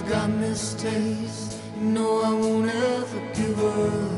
I've gotten this taste. You know I won't ever give up.